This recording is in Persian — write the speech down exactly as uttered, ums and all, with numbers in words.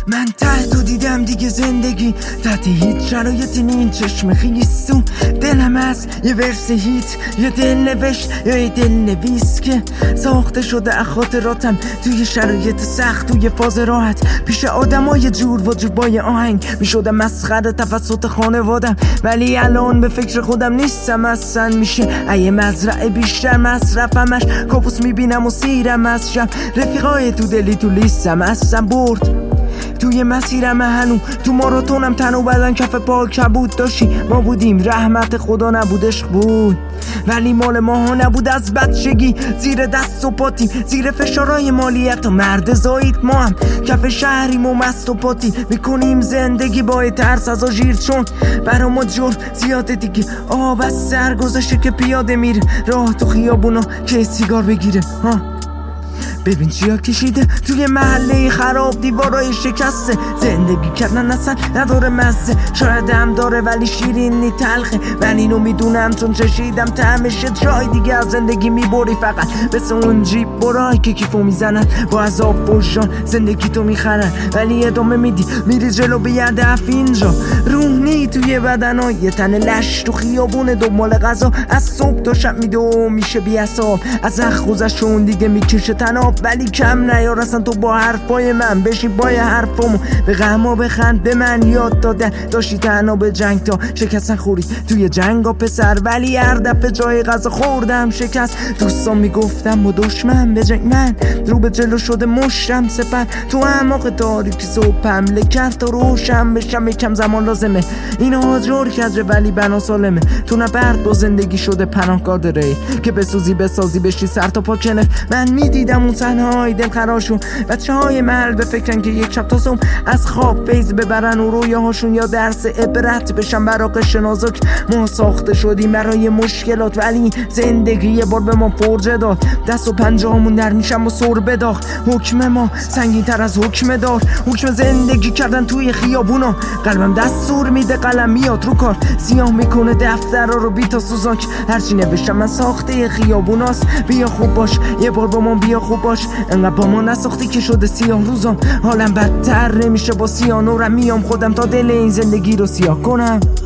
من ته تو دیدم دیگه زندگی تحت هیچ شرایطی نین چشم خیستون دلم هست یه ورس هیت یه دل نوشت یا یه دل نویس که ساخته شده از خاطراتم توی شرایط سخت توی فاز راحت پیش آدم های جور و جوربای آهنگ میشدم مسخره توسط خانوادم ولی الان به فکر خودم نیستم اصلا میشه ایه مزرعه بیشتر مصرفمش کابوس میبینم و سیرم از شب رفیقای تو دلی تو لیستم هستم برد توی مسیرم هنو تو ماراتونم تن و بدن کف پا کبود داشتی ما بودیم رحمت خدا نبود عشق بود ولی مال ماها نبود از بچگی زیر دست و پاتیم زیر فشارهای مالیت و مرد زایید ما هم کف شهریم و مست و پاتی میکنیم زندگی با ترس از آژیر چون برا ما جور زیاده دیگه آب از سر گذاشته که پیاده میره راه تو خیابونا که سیگار بگیره ها ببین چیا کشیده توی محله خراب دیوارای شکسته زندگی کردن اصلا نداره مزه شاید هم داره ولی شیرینی تلخه من اینو میدونم چون چشیدم طعمش جای دیگه از زندگی میبری فقط مثل اون جیب برای که کیفو میزنن با عذاب وجدان زندگی تو میخرن ولی ادامه میدی میری جلو به هدف اینجا روحی توی بدن یه تن لش تو خیابون دنبال غذا از صبح تا شب میده و میشه بی‌حساب از اخوزشون دیگه میکشه تناب ولی کم نیار اصلا تو با حرفای من بشین با حرفامو به غما بخند به من یاد دادن داشتی تنها به جنگ تا شکستن خوری توی جنگا پسر ولی هر دفعه جای غذا خوردم شکست دوستان میگفتم و دشمن به جنگ من رو به جلو شده مشتم سپر تو اعماق تاریکی صبح حمله کرد تا روشن بشم یکم زمان لازمه اینا جور کجه ولی بنا سالمه تو نبرد با زندگی شده پناهگاه داره که بسوزی بسازی بشی سر تا پا کنه من میدیدم اون های دل خراشون بچه های محل به فکرن که یک شب تا صبح از خواب فیض ببرن و رویاهاشون یا درس عبرت بشن برا قش نازک ما ساخته شدیم برای مشکلات ولی زندگی یه بار به ما فرجه داد دست و پنجه همون در میشم و سر بداخ حکم ما سنگین تر از حکم دار حکم زندگی کردن توی خیابونا قلبم دستور میده قلم میاد رو کار سیاه میکنه دفتر رو بی تا سوزاک هرچی نوشتم من ساخته خیابوناست بیا خوب باش یه بار با ما بیا خوب باش انقدر با ما نساختی که شده سیاه روزام حالم بدتر نمیشه با سیاه نورم میام خودم تا دل این زندگی رو سیاه کنم